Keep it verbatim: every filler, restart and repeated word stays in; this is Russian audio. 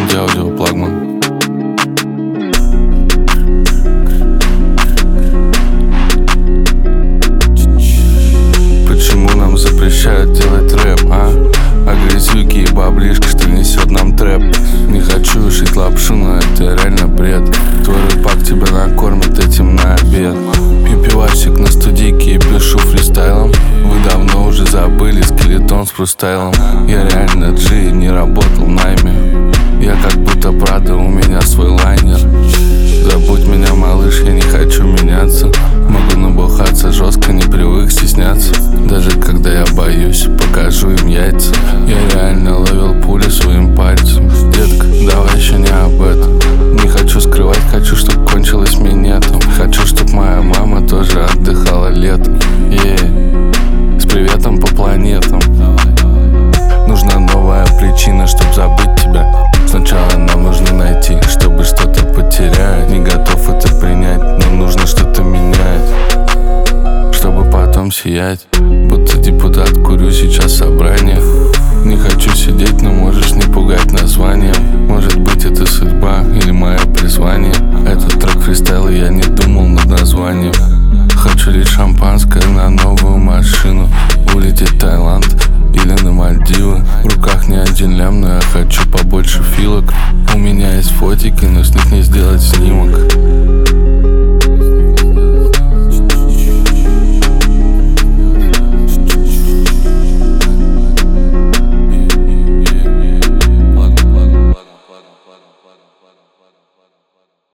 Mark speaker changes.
Speaker 1: Сиди аудио, Плагман. Почему нам запрещают делать рэп, а? Агрессивки и баблишки, что несет нам трэп. Не хочу шить лапшу, но это реально бред. Твой рэпак тебя накормит этим на обед. Пью пивасик на студийке и пишу фристайлом. Вы давно уже забыли скелетон с фристайлом. Я реально Джи, не работал в найме. Я как будто Прада, у меня свой лайнер. Забудь меня, малыш, я не хочу меняться. Могу набухаться жестко, не привык стесняться. Даже когда я боюсь, покажу им яйца. Я реально ловил пули своим пальцем. Детка, давай еще не об этом. Не хочу скрывать, хочу, чтоб кончилось минетом. Хочу, чтоб моя мама тоже отдыхала летом. Yeah. С приветом по планетам. Нужна новая причина, чтоб забыть тебя. Сначала нам нужно найти, чтобы что-то потерять. Не готов это принять, но нужно что-то менять, чтобы потом сиять. Будто депутат, курю сейчас собрание. Не хочу сидеть, но можешь не пугать названием. Может быть, это судьба или мое призвание. Этот трек фристайл, и я не думал над названием. Хочу лить шампанское на новую машину. Улететь в Таиланд или на Мальдивы. В руках не один лям, но я хочу побольше филок. У меня есть фотики, но с них не сделать снимок.